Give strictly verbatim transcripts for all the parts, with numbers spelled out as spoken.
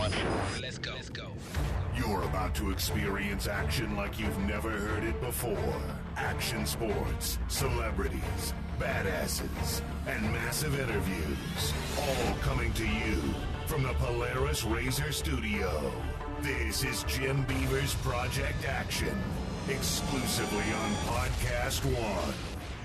one. Let's go. Let's go. You're about to experience action like you've never heard it before. Action sports, celebrities, badasses, and massive interviews. All coming to you from the Polaris Razor Studio. This is Jim Beaver's Project Action, exclusively on Podcast One.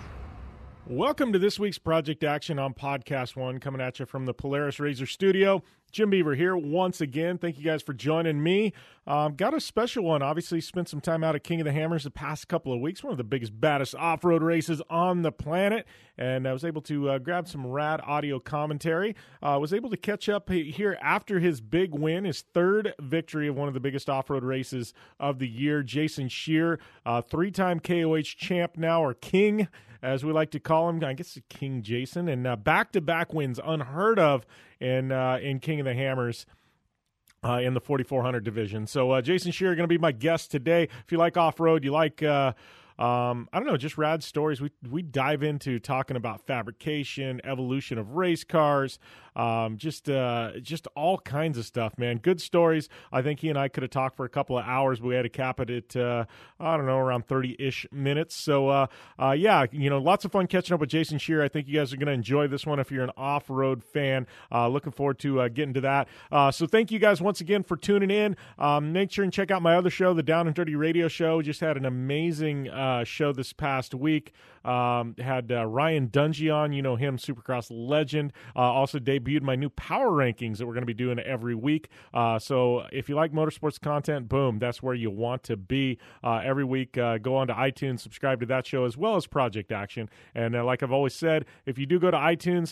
Welcome to this week's Project Action on Podcast One, coming at you from the Polaris Razor Studio. Jim Beaver here once again. Thank you guys for joining me. Um, got a special one. Obviously, spent some time out at King of the Hammers the past couple of weeks, one of the biggest, baddest off-road races on the planet, and I was able to uh, grab some rad audio commentary. I uh, was able to catch up here after his big win, his third victory of one of the biggest off-road races of the year. Jason Scheer, uh, three-time K O H champ now, or King, as we like to call him. I guess King Jason, and uh, back-to-back wins, unheard of in uh, in King of the Hammers uh, in the forty-four hundred division. So uh, Jason Scheer going to be my guest today. If you like off-road, you like uh, um, I don't know, just rad stories. We we dive into talking about fabrication, evolution of race cars, um, just uh, just all kinds of stuff, man. Good stories. I think he and I could have talked for a couple of hours, but we had to cap it at, uh, I don't know, around thirty-ish minutes. So, uh, uh, yeah, you know, lots of fun catching up with Jason Scheer. I think you guys are going to enjoy this one if you're an off-road fan. Uh, looking forward to uh, getting to that. Uh, so thank you guys once again for tuning in. Um, make sure and check out my other show, the Down and Dirty Radio Show. Just had an amazing uh, show this past week. Um, had uh, Ryan Dungey on, you know him, Supercross legend. Uh, also debuted my new power rankings that we're going to be doing every week. Uh, so if you like motorsports content, boom, that's where you want to be uh, every week. Uh, go on to iTunes, subscribe to that show as well as Project Action. And uh, like I've always said, if you do go to iTunes,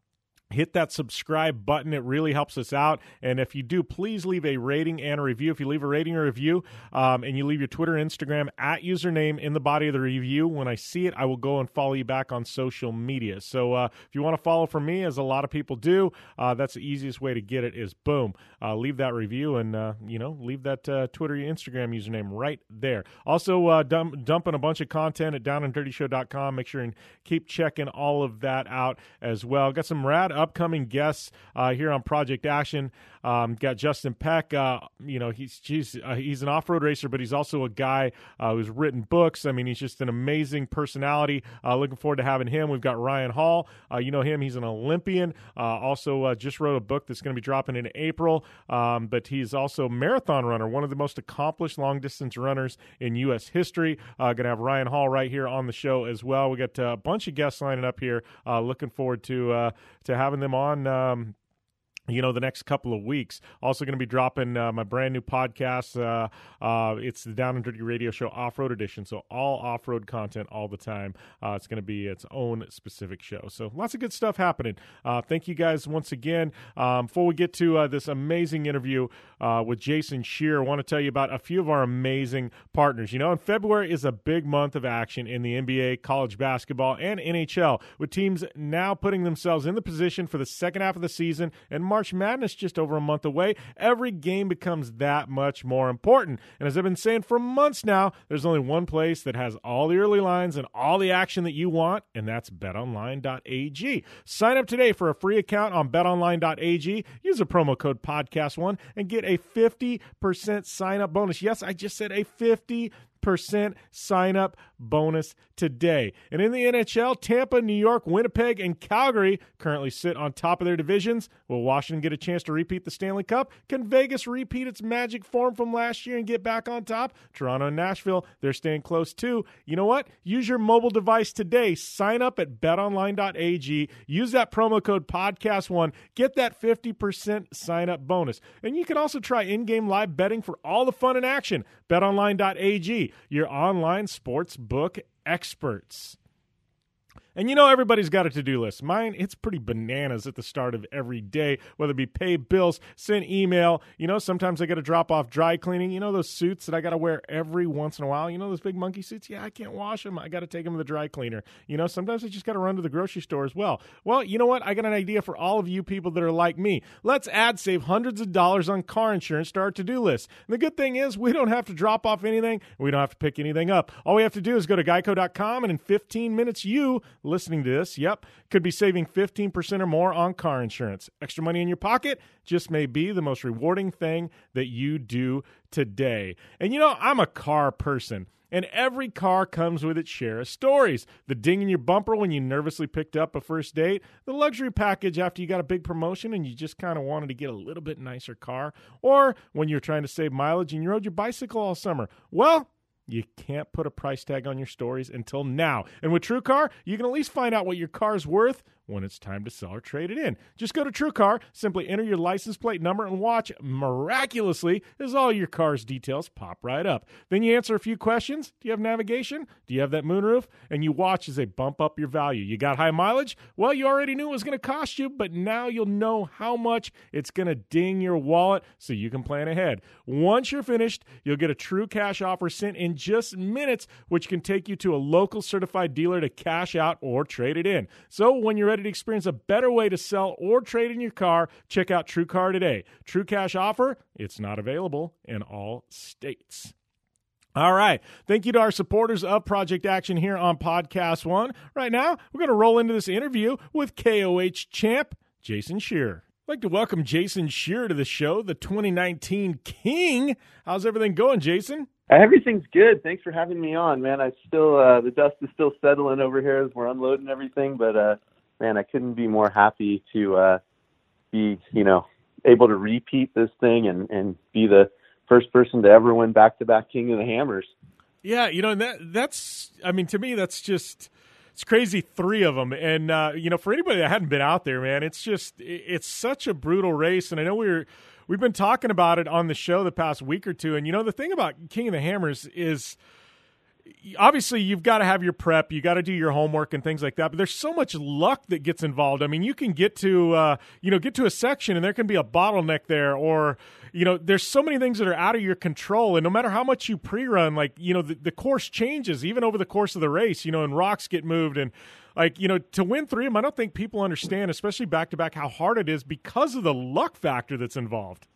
hit that subscribe button. It really helps us out. And if you do, please leave a rating and a review. If you leave a rating or review um, and you leave your Twitter, Instagram at username in the body of the review, when I see it, I will go and follow you back on social media. So uh, if you want to follow from me, as a lot of people do, uh, that's the easiest way to get it is boom. Uh, leave that review and, uh, you know, leave that uh, Twitter, Instagram username right there. Also, uh, dump, dumping a bunch of content at down and dirty show dot com. Make sure and keep checking all of that out as well. Got some rad upcoming guests uh, here on Project Action. Um, got Justin Peck. Uh, you know, he's geez, uh, he's an off-road racer, but he's also a guy uh, who's written books. I mean, he's just an amazing personality. Uh, looking forward to having him. We've got Ryan Hall. Uh, you know him. He's an Olympian. Uh, also uh, just wrote a book that's going to be dropping in April. Um, but he's also a marathon runner, one of the most accomplished long-distance runners in U S history. Uh, going to have Ryan Hall right here on the show as well. We got uh, a bunch of guests lining up here. Uh, looking forward to uh, to having them on um, you know, the next couple of weeks. Also going to be dropping uh, my brand new podcast. Uh, uh, it's the Down and Dirty Radio Show Off-Road Edition, so all off-road content all the time. Uh, it's going to be its own specific show. So lots of good stuff happening. Uh, thank you guys once again. Um, before we get to uh, this amazing interview uh, with Jason Scheer, I want to tell you about a few of our amazing partners. You know, and February is a big month of action in the N B A, college basketball, and N H L, with teams now putting themselves in the position for the second half of the season, and March Madness just over a month away. Every game becomes that much more important. And as I've been saying for months now, there's only one place that has all the early lines and all the action that you want, and that's bet online dot a g. Sign up today for a free account on bet online dot a g. Use the promo code podcast one and get a fifty percent sign-up bonus. Yes, I just said a fifty percent sign-up bonus today. And in the N H L, Tampa, New York, Winnipeg, and Calgary currently sit on top of their divisions. Will Washington get a chance to repeat the Stanley Cup? Can Vegas repeat its magic form from last year and get back on top? Toronto and Nashville, they're staying close too. You know what? Use your mobile device today. Sign up at bet online dot a g. Use that promo code podcast one. Get that fifty percent sign-up bonus. And you can also try in-game live betting for all the fun and action. bet online dot a g, your online sports book experts. And you know everybody's got a to-do list. Mine, it's pretty bananas at the start of every day, whether it be pay bills, send email. You know, sometimes I got to drop off dry cleaning. You know those suits that I got to wear every once in a while? You know those big monkey suits? Yeah, I can't wash them. I got to take them to the dry cleaner. You know, sometimes I just got to run to the grocery store as well. Well, you know what? I got an idea for all of you people that are like me. Let's add save hundreds of dollars on car insurance to our to-do list. And the good thing is we don't have to drop off anything. We don't have to pick anything up. All we have to do is go to geico dot com, and in fifteen minutes, you, listening to this, yep, could be saving fifteen percent or more on car insurance. Extra money in your pocket just may be the most rewarding thing that you do today. And you know, I'm a car person. And every car comes with its share of stories. The ding in your bumper when you nervously picked up a first date, the luxury package after you got a big promotion and you just kind of wanted to get a little bit nicer car, or when you're trying to save mileage and you rode your bicycle all summer. Well, you can't put a price tag on your stories until now. And with TrueCar, you can at least find out what your car's worth when it's time to sell or trade it in. Just go to TrueCar, simply enter your license plate number, and watch miraculously as all your car's details pop right up. Then you answer a few questions. Do you have navigation? Do you have that moonroof? And you watch as they bump up your value. You got high mileage? Well, you already knew it was going to cost you, but now you'll know how much it's going to ding your wallet so you can plan ahead. Once you're finished, you'll get a true cash offer sent in just minutes, which can take you to a local certified dealer to cash out or trade it in. So when you're ready to experience a better way to sell or trade in your car, check out TrueCar today. True cash offer, it's not available in all states. All right. Thank you to our supporters of Project Action here on Podcast One. Right now, we're going to roll into this interview with K O H champ Jason Scheer. I'd like to welcome Jason Scheer to the show, the twenty nineteen King. How's everything going, Jason? Everything's good. Thanks for having me on, man. I still uh, the dust is still settling over here as we're unloading everything, but uh, man, I couldn't be more happy to uh, be, you know, able to repeat this thing and, and be the first person to ever win back-to-back King of the Hammers. Yeah, you know, that that's, I mean, to me, that's just, it's crazy, three of them. And, uh, you know, for anybody that hadn't been out there, man, it's just, it's such a brutal race. And I know we were, we've been talking about it on the show the past week or two. And, you know, the thing about King of the Hammers is, obviously, you've got to have your prep, you got to do your homework and things like that. But there's so much luck that gets involved. I mean, you can get to, uh, you know, get to a section and there can be a bottleneck there, or, you know, there's so many things that are out of your control. And no matter how much you pre-run, like, you know, the, the course changes even over the course of the race, you know, and rocks get moved. And, like, you know, to win three of them, I don't think people understand, especially back-to-back, how hard it is because of the luck factor that's involved.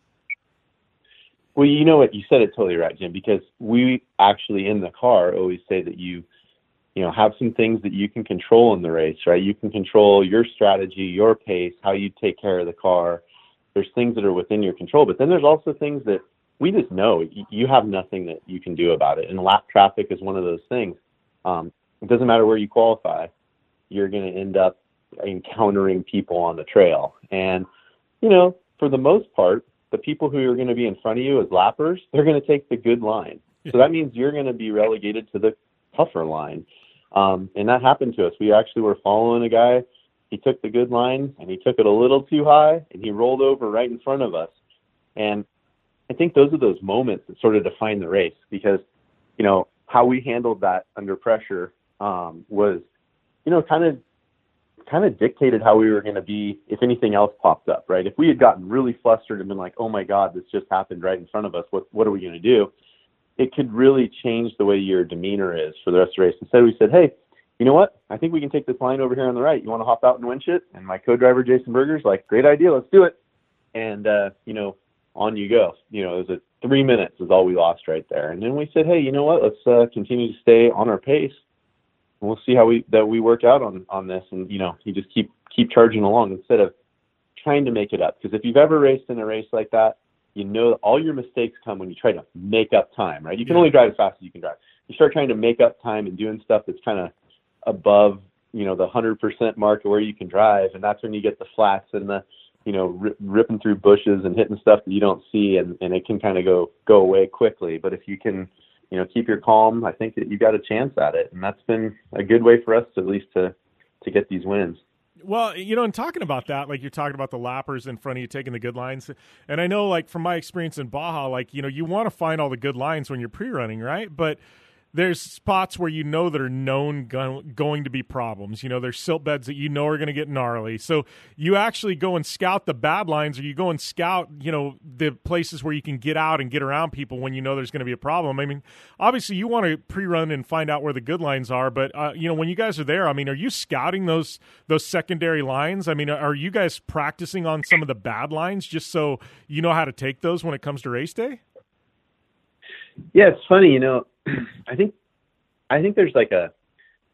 Well, you know what? You said it totally right, Jim, because we actually in the car always say that you, you know, have some things that you can control in the race, right? You can control your strategy, your pace, how you take care of the car. There's things that are within your control, but then there's also things that we just know you have nothing that you can do about it. And lap traffic is one of those things. Um, it doesn't matter where you qualify, you're going to end up encountering people on the trail. And, you know, for the most part, the people who are going to be in front of you as lappers, they're going to take the good line. So that means you're going to be relegated to the tougher line. Um, and that happened to us. We actually were following a guy. He took the good line, and he took it a little too high, and he rolled over right in front of us. And I think those are those moments that sort of define the race, because, you know, how we handled that under pressure um, was, you know, kind of kind of dictated how we were going to be if anything else popped up, right? If we had gotten really flustered and been like, oh my God, this just happened right in front of us, what what are we going to do? It could really change the way your demeanor is for the rest of the race. Instead, we said, hey, you know what? I think we can take this line over here on the right. You want to hop out and winch it? And my co-driver, Jason Berger's like, great idea, let's do it. And, uh, you know, on you go. You know, it was a three minutes is all we lost right there. And then we said, hey, you know what? Let's uh, continue to stay on our pace. We'll see how we that we work out on, on this, and you know, you just keep keep charging along instead of trying to make it up. Because if you've ever raced in a race like that, you know that all your mistakes come when you try to make up time, right? You can only drive as fast as you can drive. You start trying to make up time and doing stuff that's kind of above, you know, the hundred percent mark of where you can drive, and that's when you get the flats and the, you know, rip, ripping through bushes and hitting stuff that you don't see, and, and it can kind of go go away quickly. But if you can, you know, keep your calm, I think that you got a chance at it. And that's been a good way for us to at least to, to get these wins. Well, you know, and talking about that, like you're talking about the lappers in front of you taking the good lines. And I know, like, from my experience in Baja, like, you know, you want to find all the good lines when you're pre-running, right? But there's spots where you know that are known go- going to be problems. You know, there's silt beds that you know are going to get gnarly. So you actually go and scout the bad lines, or you go and scout, you know, the places where you can get out and get around people when you know there's going to be a problem. I mean, obviously you want to pre-run and find out where the good lines are, but, uh, you know, when you guys are there, I mean, are you scouting those those secondary lines? I mean, are you guys practicing on some of the bad lines just so you know how to take those when it comes to race day? Yeah, it's funny, you know, I think I think there's like a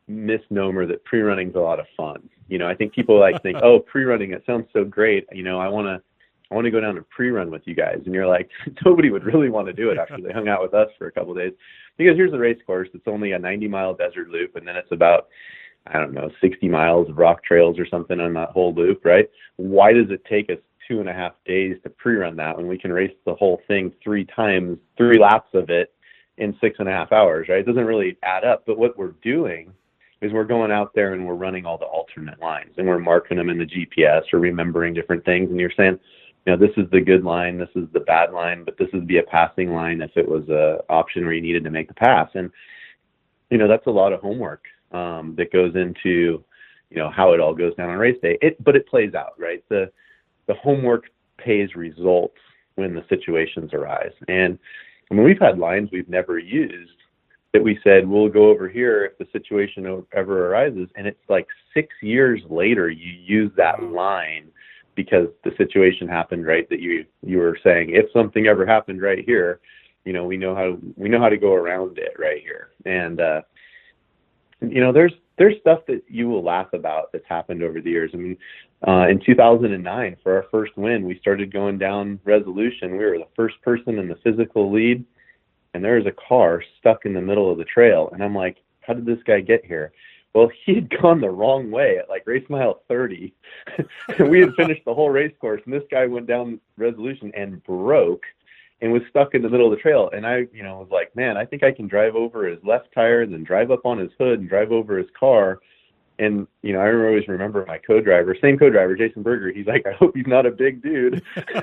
misnomer that pre-running is a lot of fun. You know, I think people like think, oh, pre-running, it sounds so great. You know, I want to, I want to go down and pre-run with you guys. And you're like, nobody would really want to do it after they hung out with us for a couple of days. Because here's the race course. It's only a ninety mile desert loop. And then it's about, I don't know, sixty miles of rock trails or something on that whole loop, right? Why does it take us two and a half days to pre-run that when we can race the whole thing three times, three laps of it in six and a half hours, right? It doesn't really add up. But what we're doing is we're going out there and we're running all the alternate lines and we're marking them in the G P S or remembering different things. And you're saying, you know, this is the good line, this is the bad line, but this would be a passing line if it was a option where you needed to make the pass. And, you know, that's a lot of homework um, that goes into, you know, how it all goes down on race day. It, but it plays out, right? The, the homework pays results when the situations arise. And I mean, we've had lines we've never used that we said, we'll go over here if the situation ever arises. And it's like six years later, you use that line because the situation happened, right? That you, you were saying, if something ever happened right here, you know, we know how, we know how to go around it right here. And, uh, you know, there's, there's stuff that you will laugh about that's happened over the years. I mean, uh, in two thousand nine, for our first win, we started going down Resolution. We were the first person in the physical lead, and there was a car stuck in the middle of the trail. And I'm like, how did this guy get here? Well, he had gone the wrong way at like race mile thirty. And we had finished the whole race course, and this guy went down Resolution and broke and was stuck in the middle of the trail. And I, you know, was like, man, I think I can drive over his left tire and then drive up on his hood and drive over his car. And, you know, I always remember my co-driver, same co-driver, Jason Berger. He's like, I hope he's not a big dude.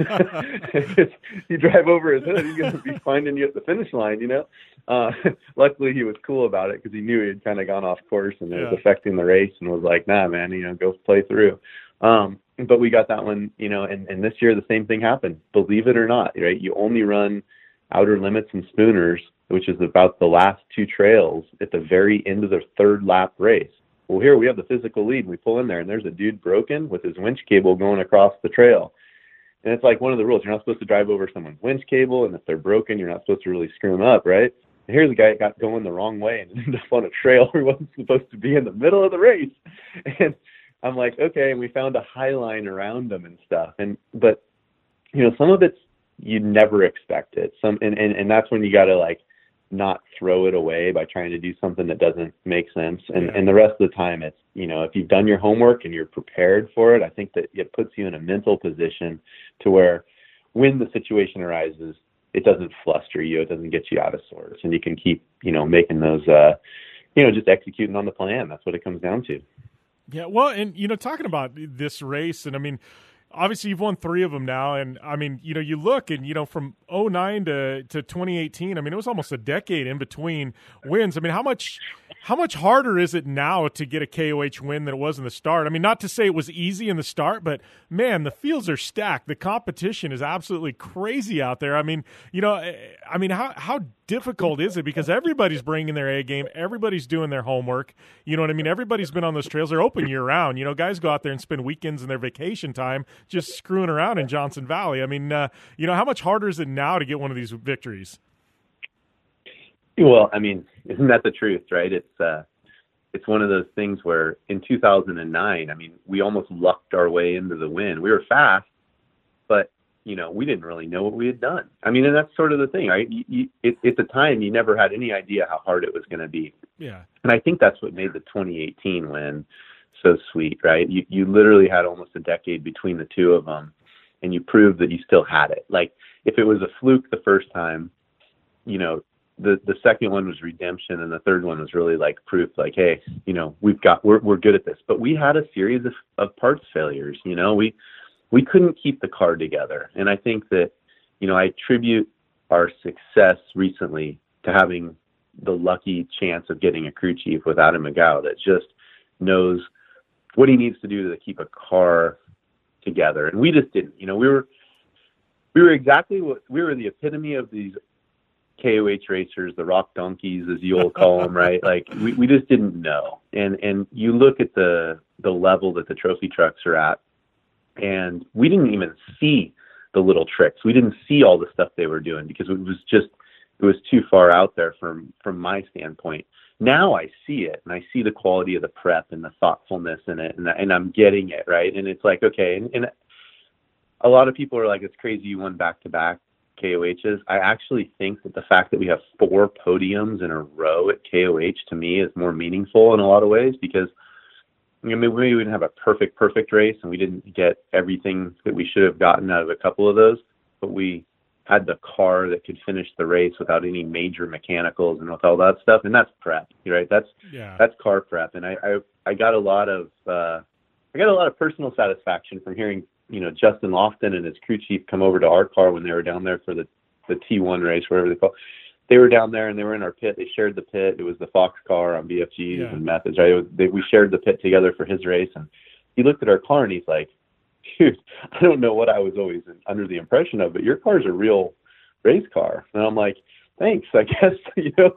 You drive over his hood, he's going to be finding you at the finish line, you know? Uh, luckily, he was cool about it because he knew he had kind of gone off course and it was yeah. affecting the race and was like, nah, man, you know, go play through. Um, but we got that one, you know, and, and this year the same thing happened. Believe it or not, right? You only run outer limits and spooners, which is about the last two trails at the very end of the third lap race. Well, here we have the physical lead, and we pull in there, and there's a dude broken with his winch cable going across the trail. And it's like one of the rules. You're not supposed to drive over someone's winch cable, and if they're broken, you're not supposed to really screw them up, right? And here's a guy that got going the wrong way and ended up on a trail where he wasn't supposed to be in the middle of the race. And I'm like, okay, and we found a high line around them and stuff. And but, you know, some of it's you never expect it. Some and, and, and that's when you got to, like, not throw it away by trying to do something that doesn't make sense. And and the rest of the time, it's, you know, if you've done your homework and you're prepared for it, I think that it puts you in a mental position to where when the situation arises, it doesn't fluster you, it doesn't get you out of sorts, and you can keep, you know, making those, uh, you know, just executing on the plan. That's what it comes down to. Yeah, well, and, you know, talking about this race, and I mean, obviously you've won three of them now. And I mean, you know, you look and, you know, from oh nine to, to twenty eighteen, I mean, it was almost a decade in between wins. I mean, how much, how much harder is it now to get a K O H win than it was in the start? I mean, not to say it was easy in the start, but man, the fields are stacked. The competition is absolutely crazy out there. I mean, you know, I mean, how, how difficult is it? Because everybody's bringing their A game. Everybody's doing their homework. You know what I mean? Everybody's been on those trails. They're open year round. You know, guys go out there and spend weekends in their vacation time just screwing around in Johnson Valley. I mean, uh, you know, how much harder is it now to get one of these victories? Well, I mean, isn't that the truth, right? It's, uh, it's one of those things where in two thousand nine, I mean, we almost lucked our way into the win. We were fast, but, you know, we didn't really know what we had done. I mean, and that's sort of the thing, right? You, you, it, at the time, you never had any idea how hard it was going to be. Yeah. And I think that's what made the twenty eighteen win so sweet, right? You, you literally had almost a decade between the two of them, and you proved that you still had it. Like, if it was a fluke the first time, you know, the, the second one was redemption, and the third one was really like proof, like, hey, you know, we've got, we're, we're good at this. But we had a series of, of parts failures, you know, we, we couldn't keep the car together. And I think that, you know, I attribute our success recently to having the lucky chance of getting a crew chief with Adam McGow that just knows what he needs to do to keep a car together. And we just didn't, you know, we were, we were exactly what we were, the epitome of these K O H racers, the rock donkeys, as you'll call them, right? Like we, we just didn't know. And, and you look at the, the level that the trophy trucks are at, and we didn't even see the little tricks. We didn't see all the stuff they were doing because it was just, it was too far out there from, from my standpoint. now I see it, and I see the quality of the prep and the thoughtfulness in it, and, and I'm getting it, right? And it's like, okay, and, and a lot of people are like, it's crazy you won back-to-back K O H's. I actually think that the fact that we have four podiums in a row at K O H, to me, is more meaningful in a lot of ways, because I mean, maybe we didn't have a perfect, perfect race, and we didn't get everything that we should have gotten out of a couple of those, but we had the car that could finish the race without any major mechanicals and with all that stuff. And that's prep, right? That's, yeah. that's car prep. And I, I, I got a lot of, uh, I got a lot of personal satisfaction from hearing, you know, Justin Lofton and his crew chief come over to our car when they were down there for the, the T one race, whatever they call it. They were down there and they were in our pit. They shared the pit. It was the Fox car on B F Gs yeah. and methods, right? It was, they, we shared the pit together for his race. And he looked at our car and he's like, dude, I don't know what I was always under the impression of, but your car's a real race car. And I'm like, thanks, I guess, you know,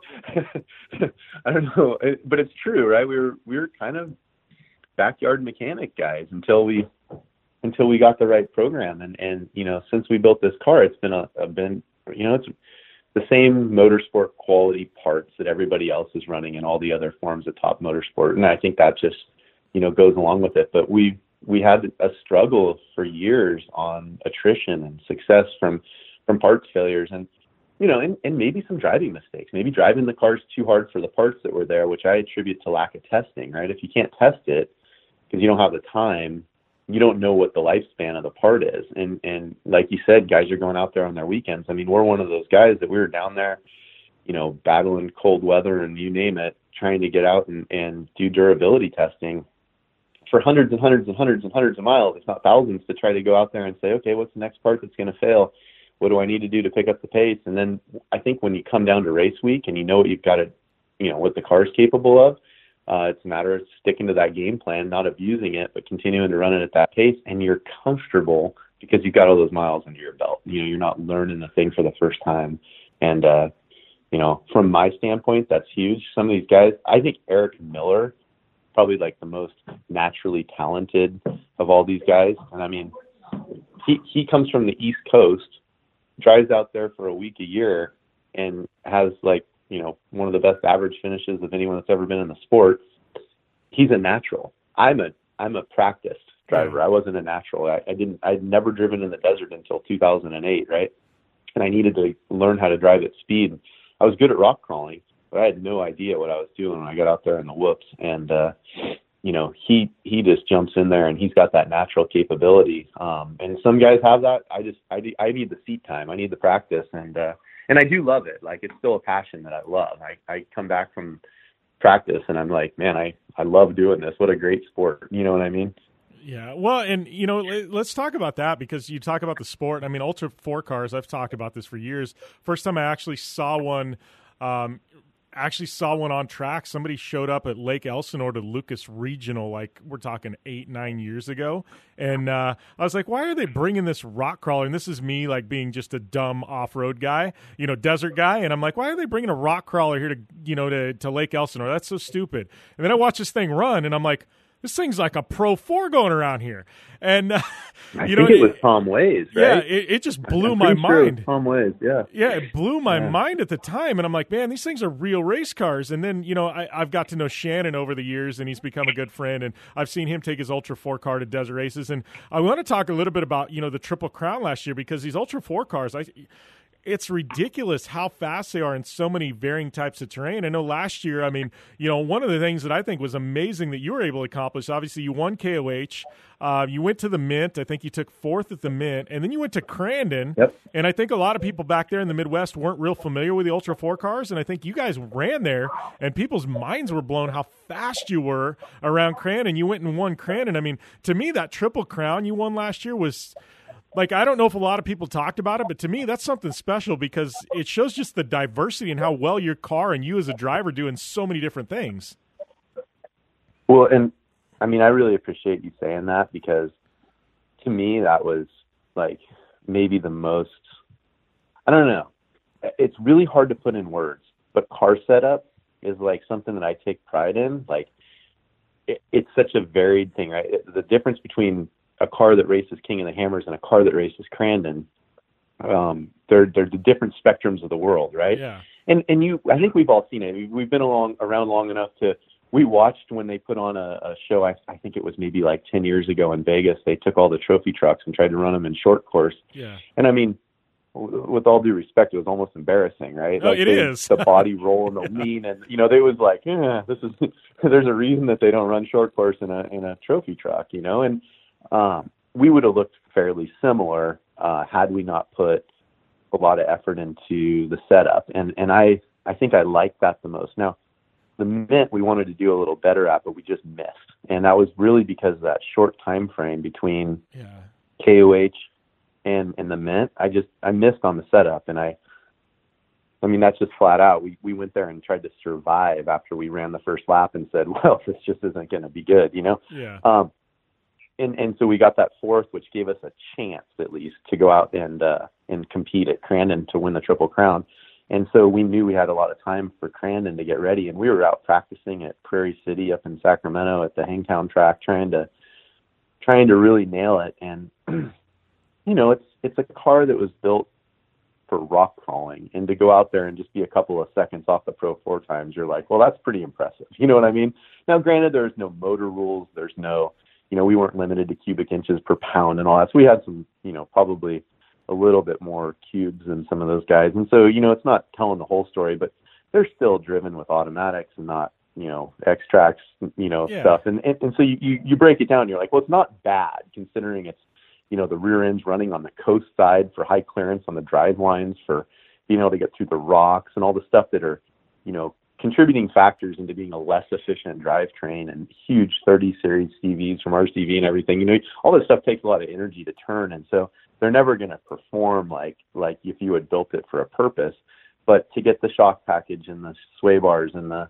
I don't know, but it's true, right? We were, we were kind of backyard mechanic guys until we, until we got the right program. And, and, you know, since we built this car, it's been a, a been, you know, it's the same motorsport quality parts that everybody else is running in all the other forms of top motorsport. And I think that just, you know, goes along with it. But we, we had a struggle for years on attrition and success from, from parts failures, and, you know, and, and maybe some driving mistakes, maybe driving the cars too hard for the parts that were there, which I attribute to lack of testing, right? If you can't test it because you don't have the time, you don't know what the lifespan of the part is. And, and like you said, guys are going out there on their weekends. I mean, we're one of those guys that we were down there, you know, battling cold weather and you name it, trying to get out and, and do durability testing for hundreds and hundreds and hundreds and hundreds of miles, if not thousands, to try to go out there and say, okay, what's the next part that's going to fail? What do I need to do to pick up the pace? And then I think when you come down to race week and you know what you've got to, you know, what the car is capable of, uh, it's a matter of sticking to that game plan, not abusing it, but continuing to run it at that pace. And you're comfortable because you've got all those miles under your belt. You know, you're not learning the thing for the first time. And, uh, you know, from my standpoint, that's huge. Some of these guys, I think Eric Miller, probably like the most naturally talented of all these guys. And I mean, he, he comes from the East Coast, drives out there for a week a year, and has like, you know, one of the best average finishes of anyone that's ever been in the sport. He's a natural. I'm a, I'm a practiced driver. I wasn't a natural. I, I didn't, I'd never driven in the desert until two thousand eight. Right. And I needed to learn how to drive at speed. I was good at rock crawling, but I had no idea what I was doing when I got out there in the whoops. And, uh, you know, he, he just jumps in there and he's got that natural capability. Um, and some guys have that. I just, I, I need the seat time. I need the practice. And, uh, and I do love it. Like, it's still a passion that I love. I, I come back from practice and I'm like, man, I, I love doing this. What a great sport. You know what I mean? Yeah. Well, and, you know, let's talk about that, because you talk about the sport. I mean, Ultra four cars, I've talked about this for years. First time I actually saw one, um, actually saw one on track. Somebody showed up at Lake Elsinore to Lucas Regional, like we're talking eight, nine years ago. And uh, I was like, why are they bringing this rock crawler? And this is me like being just a dumb off-road guy, you know, desert guy. And I'm like, why are they bringing a rock crawler here to, you know, to, to Lake Elsinore? That's so stupid. And then I watch this thing run and I'm like, this thing's like a Pro four going around here. And, uh, I you think know, it was Tom Ways, right? Yeah, it, it just blew I'm my sure mind. Tom Ways, yeah. Yeah, it blew my yeah. mind at the time. And I'm like, man, these things are real race cars. And then, you know, I, I've got to know Shannon over the years, and he's become a good friend. And I've seen him take his Ultra four car to desert races. And I want to talk a little bit about, you know, the Triple Crown last year, because these Ultra four cars, I it's ridiculous how fast they are in so many varying types of terrain. I know last year, I mean, you know, one of the things that I think was amazing that you were able to accomplish, obviously you won K O H, uh, you went to the Mint, I think you took fourth at the Mint, and then you went to Crandon. Yep. And I think a lot of people back there in the Midwest weren't real familiar with the Ultra four cars, and I think you guys ran there, and people's minds were blown how fast you were around Crandon. You went and won Crandon. I mean, to me, that Triple Crown you won last year was – like, I don't know if a lot of people talked about it, but to me, that's something special, because it shows just the diversity and how well your car and you as a driver do in so many different things. Well, and I mean, I really appreciate you saying that, because to me, that was like maybe the most, I don't know. It's really hard to put in words, but car setup is like something that I take pride in. Like, it, it's such a varied thing, right? The difference between a car that races King of the Hammers and a car that races Crandon, um, they're, they're the different spectrums of the world, right? Yeah. And and you, I think we've all seen it. We've been along around long enough to. We watched when they put on a, a show. I, I think it was maybe like ten years ago in Vegas. They took all the trophy trucks and tried to run them in short course. Yeah. And I mean, with all due respect, it was almost embarrassing, right? Oh, like it they, is. The body roll and the lean, and you know, they was like, yeah, this is. There's a reason that they don't run short course in a in a trophy truck, you know. And um, we would have looked fairly similar uh, had we not put a lot of effort into the setup. And and I I think I like that the most. Now, the Mint we wanted to do a little better at, but we just missed, and that was really because of that short time frame between yeah. K O H and and the Mint. I just I missed on the setup, and I. I mean, that's just flat out. We we went there and tried to survive after we ran the first lap and said, well, this just isn't going to be good, you know? Yeah. Um, and, and so we got that fourth, which gave us a chance at least to go out and, uh, and compete at Crandon to win the Triple Crown. And so we knew we had a lot of time for Crandon to get ready. And we were out practicing at Prairie City up in Sacramento at the Hangtown track, trying to, trying to really nail it. And, you know, it's, it's a car that was built for rock crawling, and to go out there and just be a couple of seconds off the Pro four times, you're like, well, that's pretty impressive. You know what I mean? Now, granted, there's no motor rules. There's no, you know, we weren't limited to cubic inches per pound and all that. So we had some, you know, probably a little bit more cubes than some of those guys. And so, you know, it's not telling the whole story, but they're still driven with automatics and not, you know, X-Tracks, you know, yeah. stuff. And, and and so you, you you break it down, you're like, well, it's not bad considering it's, you know, the rear end's running on the coast side for high clearance on the drive lines, for being able to get through the rocks and all the stuff that are, you know, contributing factors into being a less efficient drivetrain, and huge thirty series C Vs from R C V and everything. You know, all this stuff takes a lot of energy to turn. And so they're never going to perform like, like if you had built it for a purpose. But to get the shock package and the sway bars and the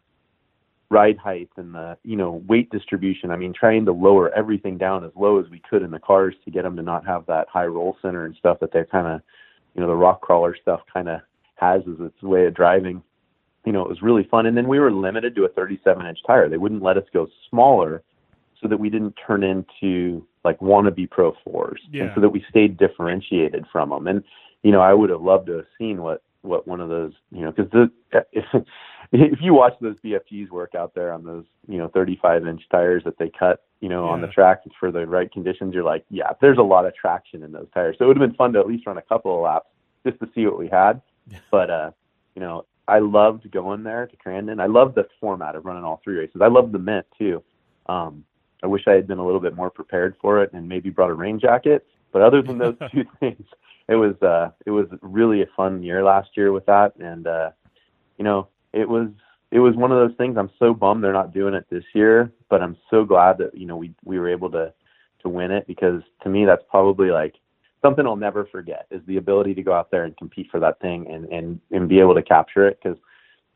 ride height and the, you know, weight distribution, I mean, trying to lower everything down as low as we could in the cars to get them to not have that high roll center and stuff that they kind of, you know, the rock crawler stuff kind of has as its way of driving. You know, it was really fun. And then we were limited to a thirty-seven inch tire. They wouldn't let us go smaller so that we didn't turn into like wannabe Pro fours. Yeah. And so that we stayed differentiated from them. And, you know, I would have loved to have seen what, what one of those, you know, because the if, if you watch those B F Gs work out there on those, you know, thirty-five inch tires that they cut, you know, yeah. on the track for the right conditions, you're like, yeah, there's a lot of traction in those tires. So it would have been fun to at least run a couple of laps just to see what we had. But, uh, you know, I loved going there to Crandon. I loved the format of running all three races. I loved the Mint too. Um, I wish I had been a little bit more prepared for it and maybe brought a rain jacket. But other than those two things, it was uh, it was really a fun year last year with that. And uh, you know, it was it was one of those things. I'm so bummed they're not doing it this year, but I'm so glad that, you know, we we were able to to win it, because to me that's probably like something I'll never forget, is the ability to go out there and compete for that thing and and and be able to capture it, because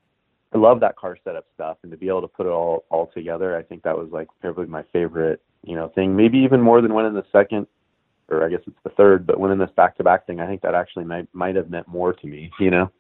I love that car setup stuff, and to be able to put it all all together, I think that was like probably my favorite, you know, thing. Maybe even more than winning the second, or I guess it's the third, but winning this back-to-back thing, I think that actually might might have meant more to me, you know?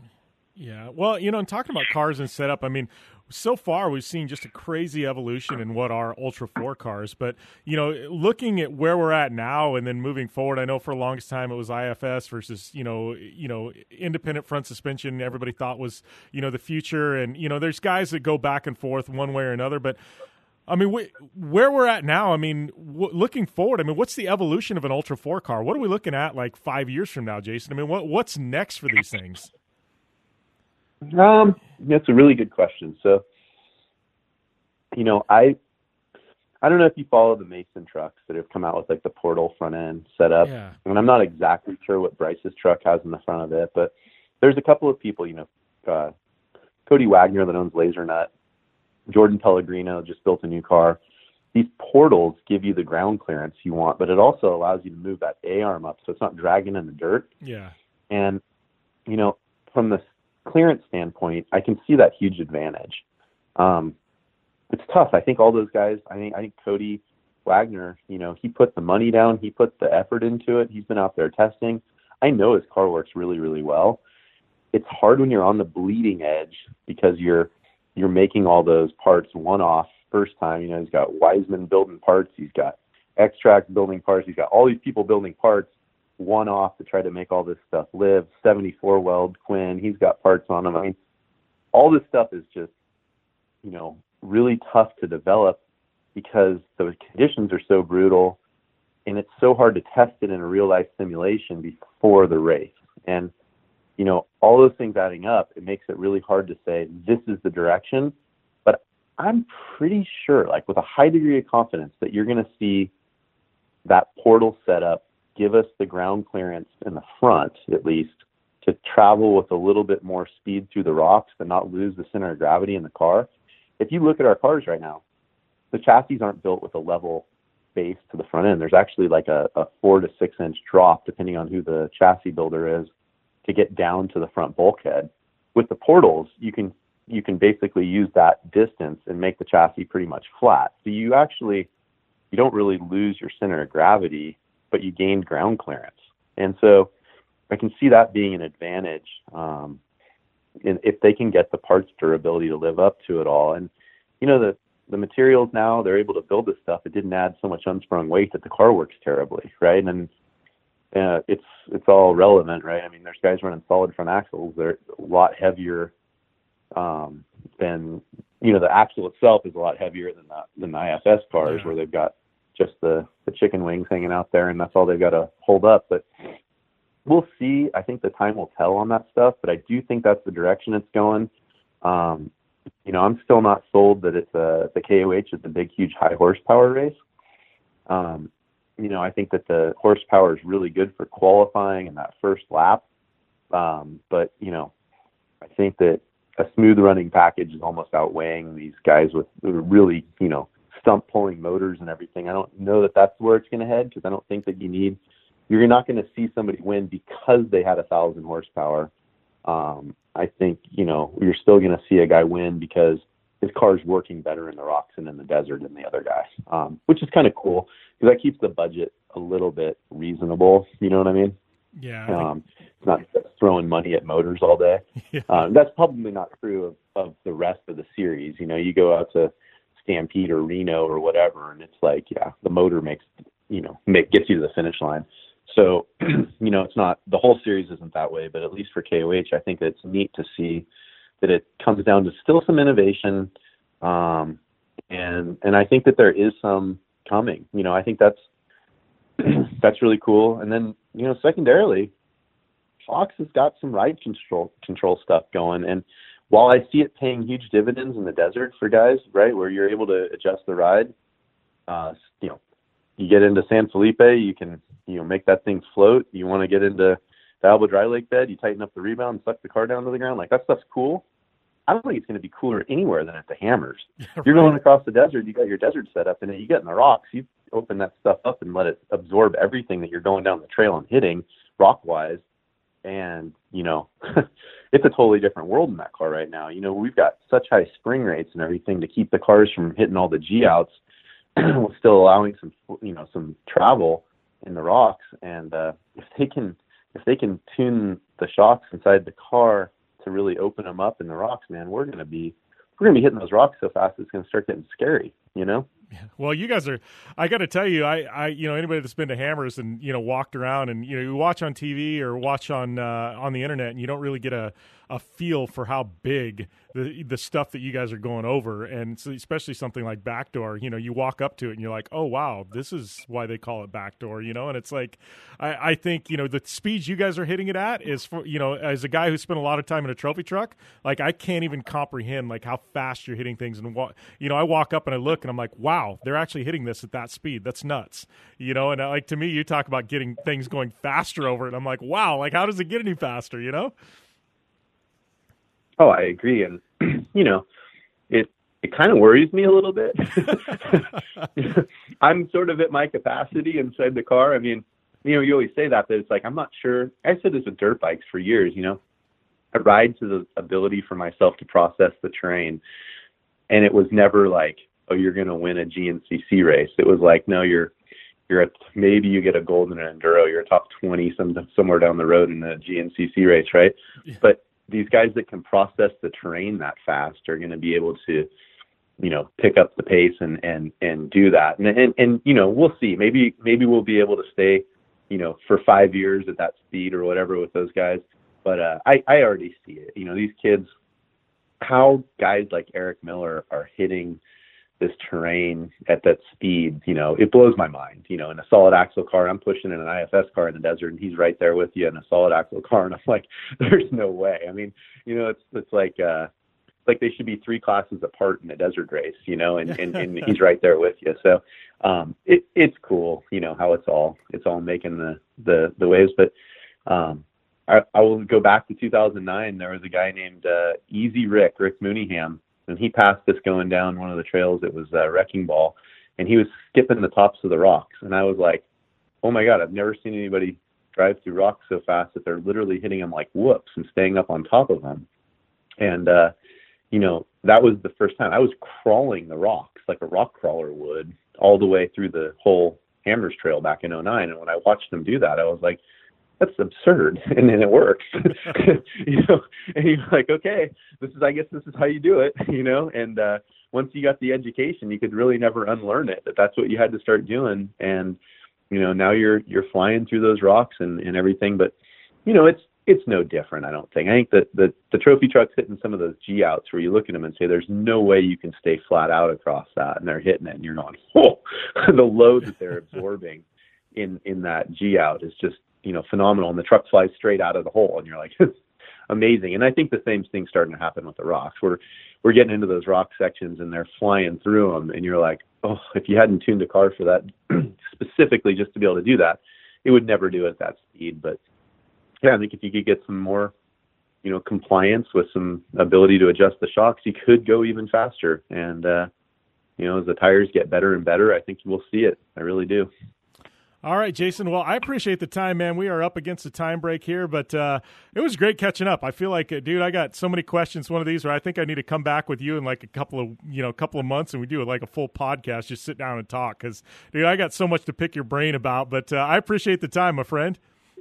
Yeah. Well, you know, and talking about cars and setup, I mean, so far we've seen just a crazy evolution in what are Ultra four cars. But, you know, looking at where we're at now and then moving forward, I know for the longest time it was I F S versus, you know, you know, independent front suspension. Everybody thought was, you know, the future. And, you know, there's guys that go back and forth one way or another. But, I mean, we, where we're at now, I mean, w- looking forward, I mean, what's the evolution of an Ultra four car? What are we looking at like five years from now, Jason? I mean, what what's next for these things? Um, that's a really good question. So, you know, I, I don't know if you follow the Mason trucks that have come out with like the portal front end setup. Yeah. And I'm not exactly sure what Bryce's truck has in the front of it, but there's a couple of people, you know, uh, Cody Wagner that owns Laser Nut, Jordan Pellegrino just built a new car. These portals give you the ground clearance you want, but it also allows you to move that A-arm up so it's not dragging in the dirt. Yeah. And, you know, from the clearance standpoint, I can see that huge advantage. Um, it's tough. I think all those guys, I think, I think Cody Wagner, you know, he put the money down, he put the effort into it. He's been out there testing. I know his car works really, really well. It's hard when you're on the bleeding edge because you're, you're making all those parts one-off first time. You know, he's got Wiseman building parts. He's got X-Track building parts. He's got all these people building parts. one off to try to make all this stuff live. seventy-four weld Quinn, he's got parts on him. I mean, all this stuff is just, you know, really tough to develop because the conditions are so brutal, and it's so hard to test it in a real life simulation before the race. And, you know, all those things adding up, it makes it really hard to say this is the direction. But I'm pretty sure, like with a high degree of confidence, that you're going to see that portal setup give us the ground clearance in the front, at least, to travel with a little bit more speed through the rocks and not lose the center of gravity in the car. If you look at our cars right now, the chassis aren't built with a level base to the front end. There's actually like a, a four to six inch drop, depending on who the chassis builder is, to get down to the front bulkhead. With the portals, you can you can basically use that distance and make the chassis pretty much flat. So you actually, you don't really lose your center of gravity, but you gain ground clearance. And so I can see that being an advantage um, in, if they can get the parts durability to live up to it all. And, you know, the, the materials now, they're able to build this stuff. It didn't add so much unsprung weight that the car works terribly, right? And uh, it's it's all relevant, right? I mean, there's guys running solid front axles. They're a lot heavier um, than, you know, the axle itself is a lot heavier than the, than the I F S cars, yeah, where they've got just the, the chicken wings hanging out there, and that's all they've got to hold up. But we'll see. I think the time will tell on that stuff, but I do think that's the direction it's going. Um, you know, I'm still not sold that it's a, the K O H is a big, huge, high horsepower race. Um, you know, I think that the horsepower is really good for qualifying in that first lap. Um, but, you know, I think that a smooth running package is almost outweighing these guys with really, you know, stump pulling motors and everything. I don't know that that's where it's going to head, because I don't think that you need, you're not going to see somebody win because they had a thousand horsepower. Um, I think, you know, you're still going to see a guy win because his car's working better in the rocks and in the desert than the other guy, um, which is kind of cool because that keeps the budget a little bit reasonable. You know what I mean? Yeah. Um, it's not just throwing money at motors all day. Yeah. Um, that's probably not true of, of the rest of the series. You know, you go out to Stampede or Reno or whatever, and it's like, yeah, the motor makes, you know, make, gets you to the finish line. So, you know, it's not, the whole series isn't that way, but at least for K O H, I think it's neat to see that it comes down to still some innovation. Um, and, and I think that there is some coming, you know, I think that's, that's really cool. And then, you know, secondarily, Fox has got some ride control, control stuff going. And while I see it paying huge dividends in the desert for guys, right, where you're able to adjust the ride, uh, you know, you get into San Felipe, you can, you know, make that thing float. You want to get into the Alba Dry Lake bed, you tighten up the rebound, suck the car down to the ground. Like, that stuff's cool. I don't think it's going to be cooler anywhere than at the Hammers. Right. You're going across the desert, you got your desert set up, and you get in the rocks, you open that stuff up and let it absorb everything that you're going down the trail and hitting rock-wise. And, you know, it's a totally different world in that car right now. You know, we've got such high spring rates and everything to keep the cars from hitting all the G-outs while still allowing some, you know, some travel in the rocks. And uh, if they can, if they can tune the shocks inside the car to really open them up in the rocks, man, we're going to be, we're going to be hitting those rocks so fast it's going to start getting scary, you know? Well, you guys are, I got to tell you, I, I, you know, anybody that's been to Hammers and, you know, walked around and, you know, you watch on T V or watch on, uh, on the internet, and you don't really get a, a feel for how big the the stuff that you guys are going over. And so especially something like Backdoor, you know, you walk up to it and you're like, oh, wow, this is why they call it Backdoor, you know? And it's like, I, I think, you know, the speeds you guys are hitting it at is for, you know, as a guy who spent a lot of time in a trophy truck, like, I can't even comprehend like how fast you're hitting things. And, you know, I walk up and I look and I'm like, wow, they're actually hitting this at that speed. That's nuts. You know, and uh, like, to me, you talk about getting things going faster over it. I'm like, wow, like, how does it get any faster, you know? Oh, I agree. And, you know, it, it kind of worries me a little bit. I'm sort of at my capacity inside the car. I mean, you know, you always say that, but it's like, I'm not sure. I said this with dirt bikes for years, you know, I ride to the ability for myself to process the terrain. And it was never like, oh, you're going to win a G N C C race. It was like, no, you're, you're at, maybe you get a gold in an enduro, you're a top twenty some, somewhere down the road in a G N C C race. Right. Yeah. But these guys that can process the terrain that fast are going to be able to, you know, pick up the pace and, and, and do that. And, and, and, you know, we'll see, maybe, maybe we'll be able to stay you know, for five years at that speed or whatever with those guys. But uh, I, I already see it. You know, these kids, how guys like Eric Miller are hitting this terrain at that speed, you know, it blows my mind. You know, in a solid axle car, I'm pushing in an I F S car in the desert, and he's right there with you in a solid axle car, and I'm like, there's no way. I mean, you know, it's it's like uh, like they should be three classes apart in a desert race, you know, and, and, and he's right there with you. So um, it it's cool, you know, how it's all it's all making the the, the waves. But um, I, I will go back to two thousand nine. There was a guy named uh, Easy Rick, Rick Mooneyham. And he passed us going down one of the trails. It was uh, Wrecking Ball, and he was skipping the tops of the rocks. And I was like, oh my God, I've never seen anybody drive through rocks so fast that they're literally hitting them like whoops and staying up on top of them. And, uh, you know, that was the first time I was crawling the rocks like a rock crawler would all the way through the whole Hammers Trail back in oh nine. And when I watched them do that, I was like, that's absurd. And then it works, you know, and you're like, okay, this is, I guess this is how you do it, you know? And, uh, once you got the education, you could really never unlearn it, that that's what you had to start doing. And, you know, now you're, you're flying through those rocks and, and everything, but you know, it's, it's no different. I don't think, I think that the, the trophy trucks hitting some of those G outs where you look at them and say, there's no way you can stay flat out across that. And they're hitting it and you're going, oh, the load that they're absorbing in, in that G out is just, you know, phenomenal. And the truck flies straight out of the hole and you're like, it's amazing. And I think the same thing's starting to happen with the rocks. We're, we're getting into those rock sections and they're flying through them. And you're like, oh, if you hadn't tuned a car for that specifically just to be able to do that, it would never do it at that speed. But yeah, I think if you could get some more, you know, compliance with some ability to adjust the shocks, you could go even faster. And, uh, you know, as the tires get better and better, I think you will see it. I really do. All right, Jason. Well, I appreciate the time, man. We are up against the time break here, but uh, it was great catching up. I feel like, uh, dude, I got so many questions. One of these where I think I need to come back with you in like a couple of, you know, couple of months, and we do like a full podcast, just sit down and talk. Because, dude, I got so much to pick your brain about. But uh, I appreciate the time, my friend.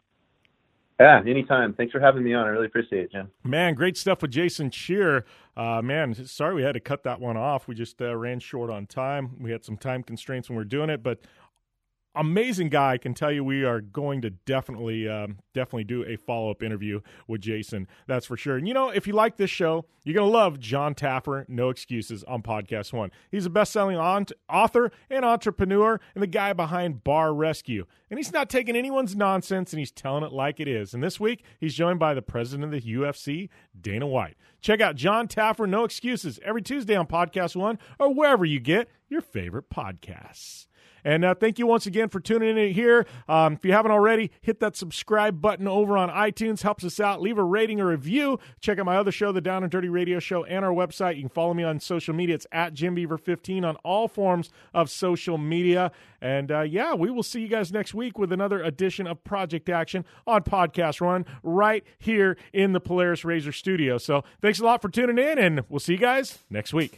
Yeah, anytime. Thanks for having me on. I really appreciate it, Jim. Man, great stuff with Jason Scheer. Uh, man, sorry we had to cut that one off. We just uh, ran short on time. We had some time constraints when we were doing it, but amazing guy. I can tell you we are going to definitely um, definitely do a follow-up interview with Jason. That's for sure. And, you know, if you like this show, you're going to love John Taffer, No Excuses, on Podcast One. He's a best-selling on- author and entrepreneur and the guy behind Bar Rescue. And he's not taking anyone's nonsense, and he's telling it like it is. And this week, he's joined by the president of the U F C, Dana White. Check out John Taffer, No Excuses, every Tuesday on Podcast One or wherever you get your favorite podcasts. And uh, thank you once again for tuning in here. Um, if you haven't already, hit that subscribe button over on iTunes. Helps us out. Leave a rating or review. Check out my other show, the Down and Dirty Radio Show, and our website. You can follow me on social media. It's at Jim Beaver fifteen on all forms of social media. And, uh, yeah, we will see you guys next week with another edition of Project Action on Podcast Run right here in the Polaris Razor studio. So thanks a lot for tuning in, and we'll see you guys next week.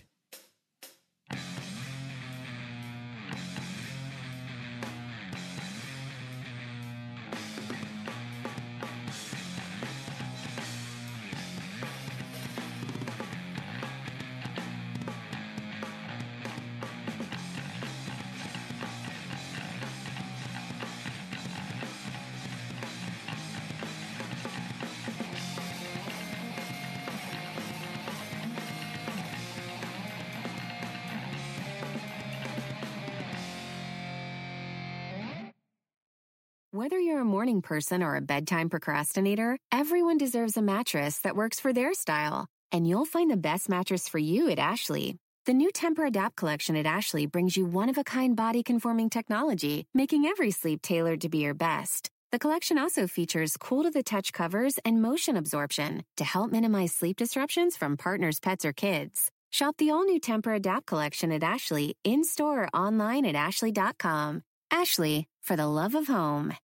Whether you're a morning person or a bedtime procrastinator, everyone deserves a mattress that works for their style. And you'll find the best mattress for you at Ashley. The new Tempur-Adapt collection at Ashley brings you one-of-a-kind body-conforming technology, making every sleep tailored to be your best. The collection also features cool-to-the-touch covers and motion absorption to help minimize sleep disruptions from partners, pets, or kids. Shop the all-new Tempur-Adapt collection at Ashley, in-store or online at ashley dot com. Ashley, for the love of home.